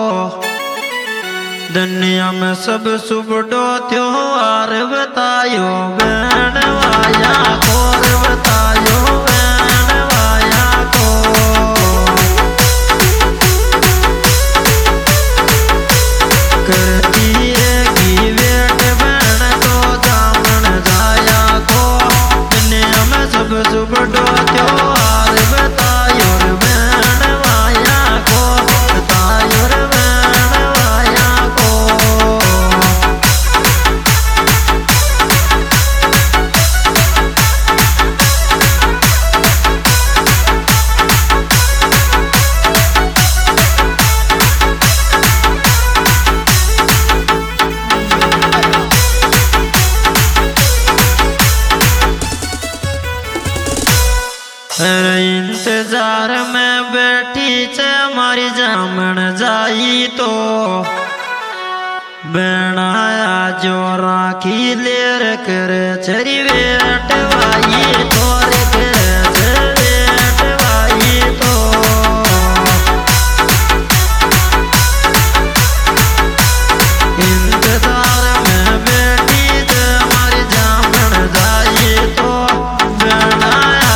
दुनिया में सब सुबडो त्योहार बतायो बहन वाया को बतायो बहन वाया को करती है वेट बहन तो जामन जाया को दुनिया में सब सुबडो त्योहार बतायो बहन वाया को बतायो बहन वाया को। इंतजार में बैठी चे मारी जामन जाई तो बनाया जो राखी लेर करे छरी वेट वाई तो रे करे वेट वाई तो इंतजार में बैठी चे मारी जामन जाई तो बनाया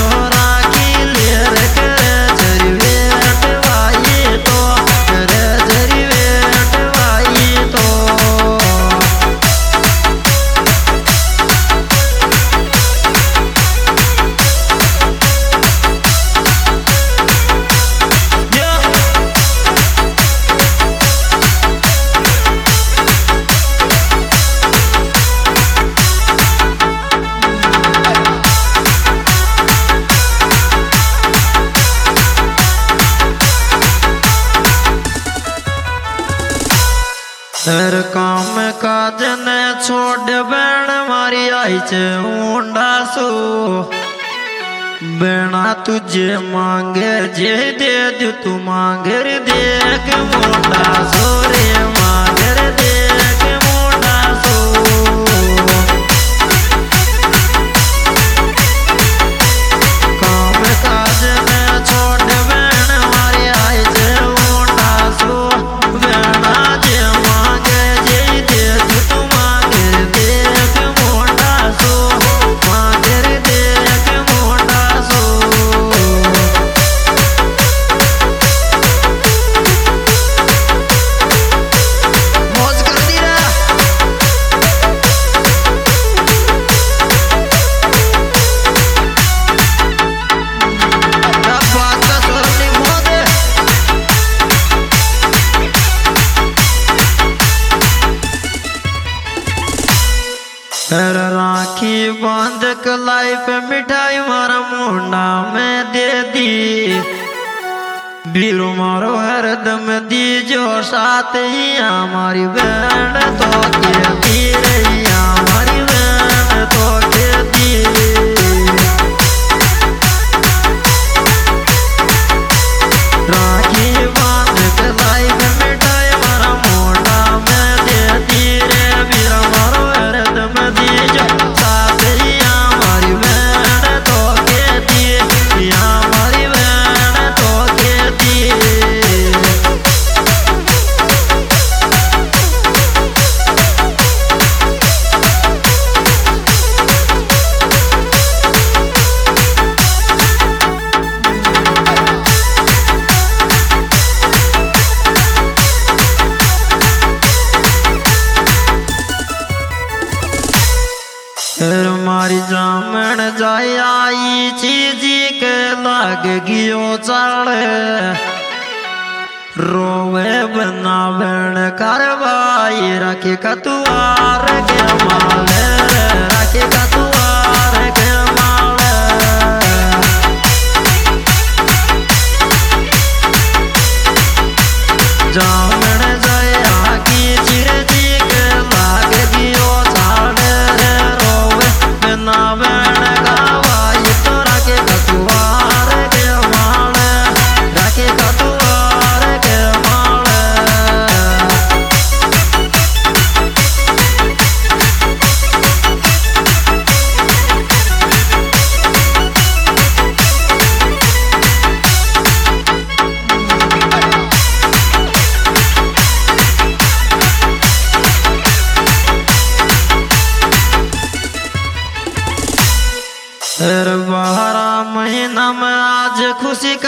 हर काम काज ने छोड़ बहन मारी आई चे ऊंडा सो बेना तुझे मांगे जे दे दू तू मांगे रे देख मोटा सो रे मांगे रे देख मोटा सो काम काज ने छोड़ बहन मारी आई चे ऊंडा सो बेना राखी बांध कलाई पे मिठाई मारा मुंडा में दे दी बीरू मारो हरदम दी जो साथ ही हमारी बहन तो कहती रही हमारी बहन तो कहती राखी बांध कलाई पे मिठाई मारा मुंडा में दे दी रे बीरू मारो हरदम दी जो साथ ही हमारी बहन तो कहती हमारी बहन तो कहती। मारी जामन जाय आई चीजी के लाग गियो चाड़े रोवे बनावण करवाई रखे कतुआर के माले रखे कतुआर के माले जामन जाय आगी चिरजी के लाग गियो चाड़े रोवे बनावण करवाई तो रखे कतुआर के माले रखे कतुआर के माले।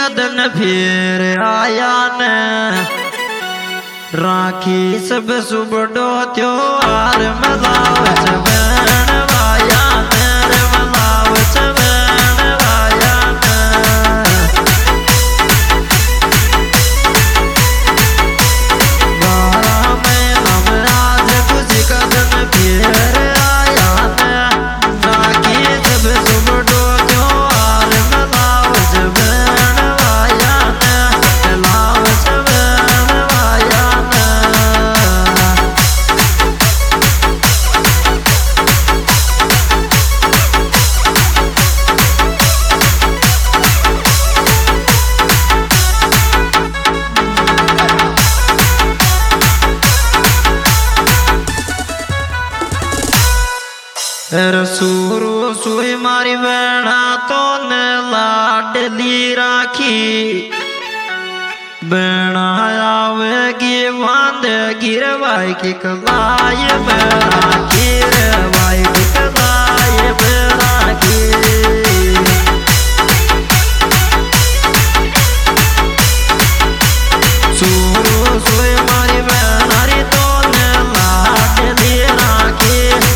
का दिन फिर आया ने राखी सब सुबडो त्योहार मनाव चबन वाया ने मनाव चबन वाया बारा में नवराज खुशी का दिन फिर आया ने राखी सब सुबडो त्योहार मनाव चबन वाया ने लाव चबन वाया रसूरो सुई मारी बेड़ा तो ने लाडली राखी बेड़ा आवेगी बांधे गिरवाई की कलाई बेड़ा गिरवाई की कलाई बेड़ा की सूरो सुई मारी बेड़ा तो ने लाडली राखी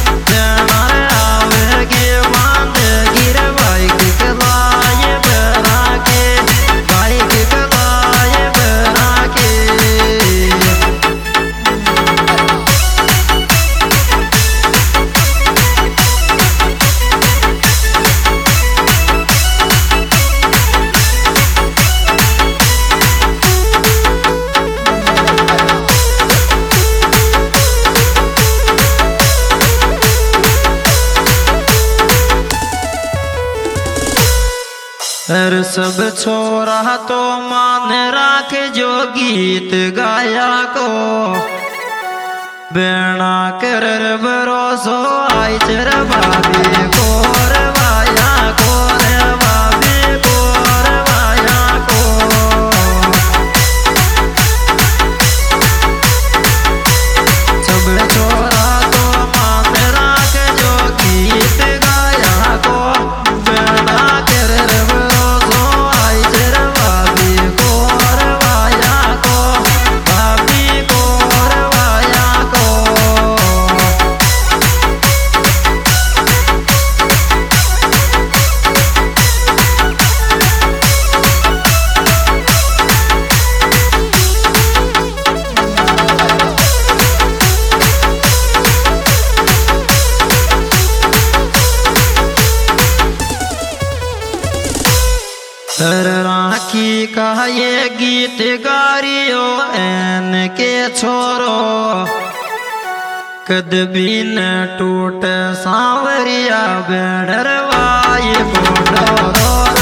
सब छोरा तो मान राख जो गीत गाया को बेड़ा कर भरोसो आई चर बाबी कोर वाया कोर बाबी कोर वाया को सब छोरा तो मान राख जो गीत गाया को बेड़ा कर राखी का ये गीत गारियो एन के छोरो कद भी न टूट सांवरिया बेड़रवाए बोलो